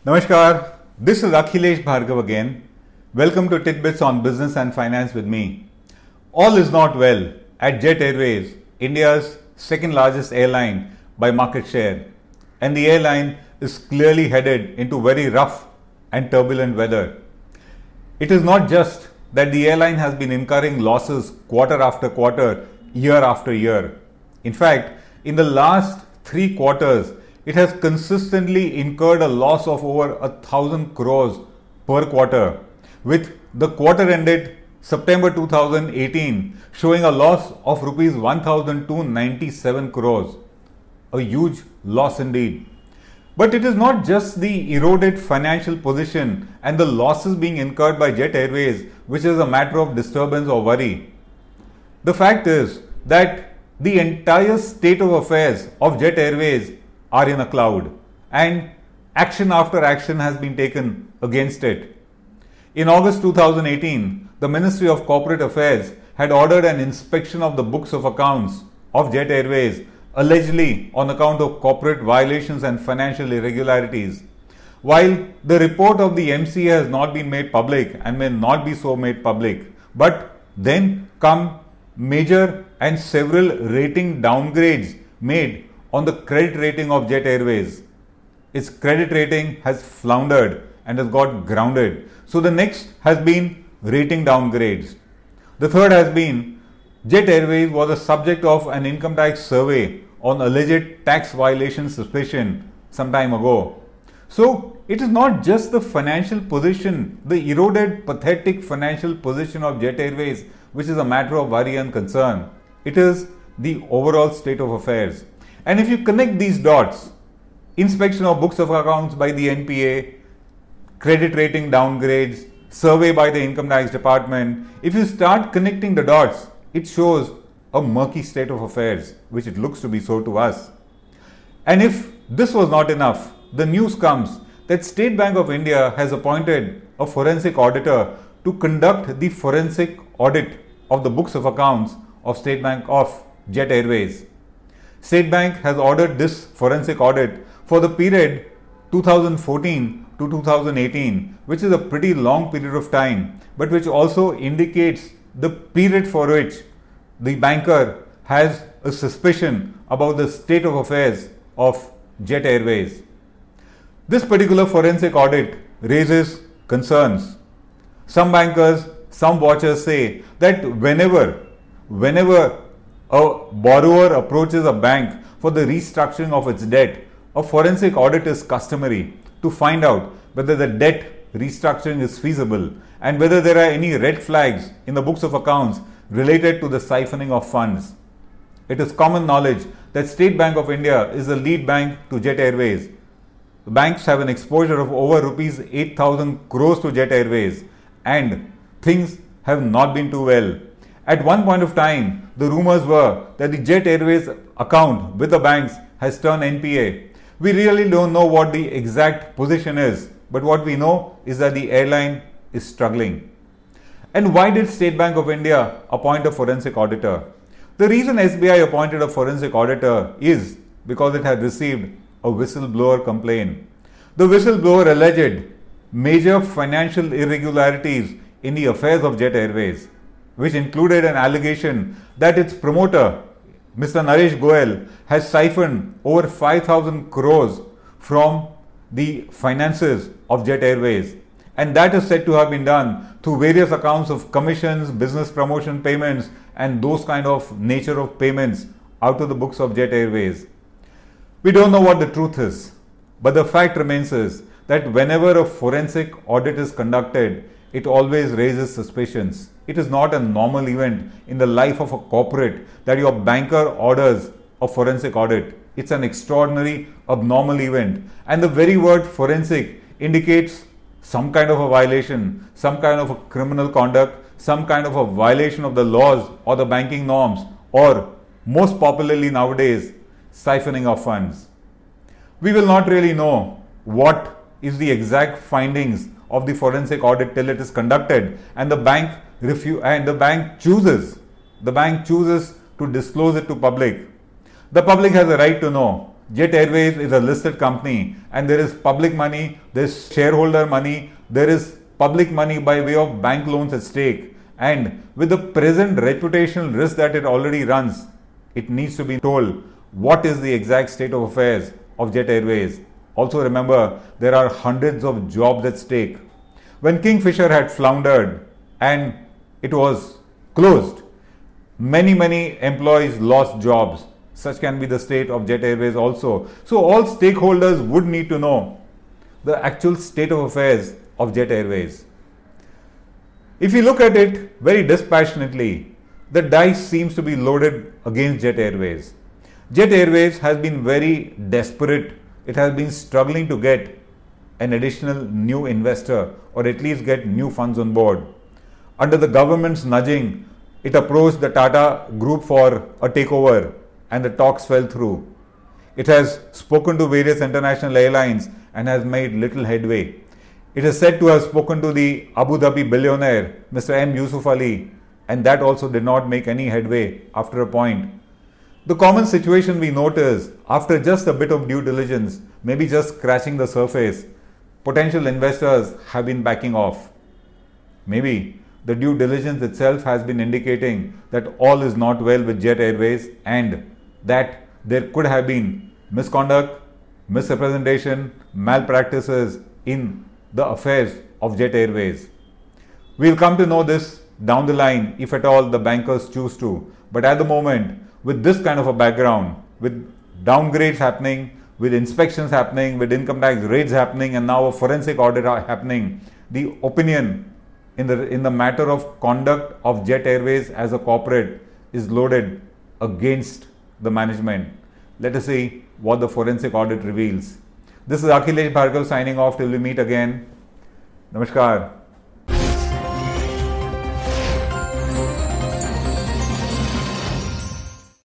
Namaskar, this is Akhilesh Bhargav again. Welcome to Tidbits on Business and Finance with me. All is not well at Jet Airways, India's second largest airline by market share. And the airline is clearly headed into very rough and turbulent weather. It is not just that the airline has been incurring losses quarter after quarter, year after year. In fact, in the last 3 quarters, it has consistently incurred a loss of over 1,000 crores per quarter, with the quarter ended September 2018 showing a loss of rupees 1,297 crores. A huge loss indeed. But it is not just the eroded financial position and the losses being incurred by Jet Airways which is a matter of disturbance or worry. The fact is that the entire state of affairs of Jet Airways are in a cloud, and action after action has been taken against it. In August 2018, the Ministry of Corporate Affairs had ordered an inspection of the books of accounts of Jet Airways, allegedly on account of corporate violations and financial irregularities. While the report of the MCA has not been made public and may not be so made public, but then come major and several rating downgrades made on the credit rating of Jet Airways. Its credit rating has floundered and has got grounded. So the next has been rating downgrades. The third has been Jet Airways was a subject of an income tax survey on alleged tax violation suspicion some time ago. So it is not just the financial position, the eroded, pathetic financial position of Jet Airways which is a matter of worry and concern. It is the overall state of affairs. And if you connect these dots, inspection of books of accounts by the NPA, credit rating downgrades, survey by the income tax department, if you start connecting the dots, it shows a murky state of affairs, which it looks to be so to us. And if this was not enough, the news comes that State Bank of India has appointed a forensic auditor to conduct the forensic audit of the books of accounts of State Bank of Jet Airways. State Bank has ordered this forensic audit for the period 2014 to 2018, which is a pretty long period of time, but which also indicates the period for which the banker has a suspicion about the state of affairs of Jet Airways. This particular forensic audit raises concerns. Some bankers, some watchers say that whenever a borrower approaches a bank for the restructuring of its debt, a forensic audit is customary to find out whether the debt restructuring is feasible and whether there are any red flags in the books of accounts related to the siphoning of funds. It is common knowledge that State Bank of India is the lead bank to Jet Airways. The banks have an exposure of over rupees 8,000 crores to Jet Airways, and things have not been too well. At one point of time, the rumors were that the Jet Airways account with the banks has turned NPA. We really don't know what the exact position is, but what we know is that the airline is struggling. And why did State Bank of India appoint a forensic auditor? The reason SBI appointed a forensic auditor is because it had received a whistleblower complaint. The whistleblower alleged major financial irregularities in the affairs of Jet Airways, which included an allegation that its promoter, Mr. Naresh Goyal, has siphoned over 5,000 crores from the finances of Jet Airways. And that is said to have been done through various accounts of commissions, business promotion payments, and those kind of nature of payments out of the books of Jet Airways. We don't know what the truth is, but the fact remains is that whenever a forensic audit is conducted, it always raises suspicions. It is not a normal event in the life of a corporate that your banker orders a forensic audit. It's an extraordinary, abnormal event. And the very word forensic indicates some kind of a violation, some kind of a criminal conduct, some kind of a violation of the laws or the banking norms, or most popularly nowadays, siphoning of funds. We will not really know what is the exact findings of the forensic audit till it is conducted, and the bank chooses to disclose it to public. The public has a right to know Jet Airways is a listed company and there is public money, there is shareholder money, there is public money by way of bank loans at stake. And with the present reputational risk that it already runs, it needs to be told what is the exact state of affairs of Jet Airways. Also remember, there are hundreds of jobs at stake. When Kingfisher had floundered and it was closed, many employees lost jobs. Such can be the state of Jet Airways also. So all stakeholders would need to know the actual state of affairs of Jet Airways. If you look at it very dispassionately, the dice seems to be loaded against Jet Airways. Jet Airways has been very desperate. It has been struggling to get an additional new investor or at least get new funds on board. Under the government's nudging, it approached the Tata Group for a takeover and the talks fell through. It has spoken to various international airlines and has made little headway. It is said to have spoken to the Abu Dhabi billionaire, Mr. M. Yusuf Ali, and that also did not make any headway after a point. The common situation we notice after just a bit of due diligence, maybe just scratching the surface, potential investors have been backing off. Maybe the due diligence itself has been indicating that all is not well with Jet Airways and that there could have been misconduct, misrepresentation, malpractices in the affairs of Jet Airways. We'll come to know this down the line if at all the bankers choose to. But at the moment, with this kind of a background, with downgrades happening, with inspections happening, with income tax raids happening, and now a forensic audit happening, the opinion in the matter of conduct of Jet Airways as a corporate is loaded against the management. Let us see what the forensic audit reveals. This is Akhilesh Bhargav signing off till we meet again. Namaskar.